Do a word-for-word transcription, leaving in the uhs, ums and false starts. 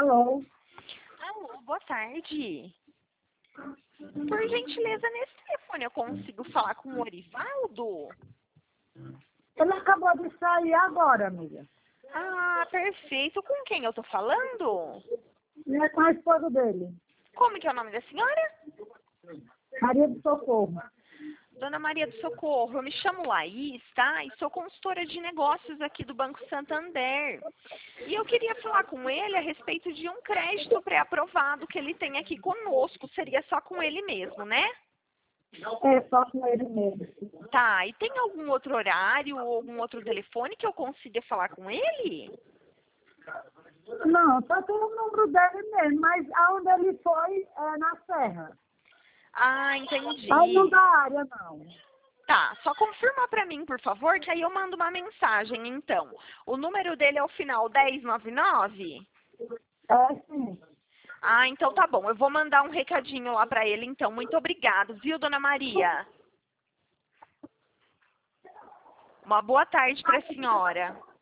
Alô? Alô, boa tarde. Por gentileza, nesse telefone eu consigo falar com o Orivaldo? Ele acabou de sair agora, amiga. Ah, perfeito. Com quem eu tô falando? É com a esposa dele, Como que é o nome da senhora? Maria do Socorro. Dona Maria do Socorro, eu me chamo Laís, tá? E sou consultora de negócios aqui do Banco Santander. E eu queria falar com ele a respeito de um crédito pré-aprovado que ele tem aqui conosco. Seria só com ele mesmo, né? É, só com ele mesmo. Tá, e tem algum outro horário ou algum outro telefone que eu consiga falar com ele? Não, só tem o número dele mesmo, mas aonde ele foi é na Serra. Ah, entendi. Aí não da área, não. Tá, só confirma pra mim, por favor, que aí eu mando uma mensagem, então. O número dele é o final dez noventa e nove? É sim. Ah, então tá bom. Eu vou mandar um recadinho lá pra ele, então. Muito obrigado, viu, Dona Maria? Uma boa tarde pra senhora.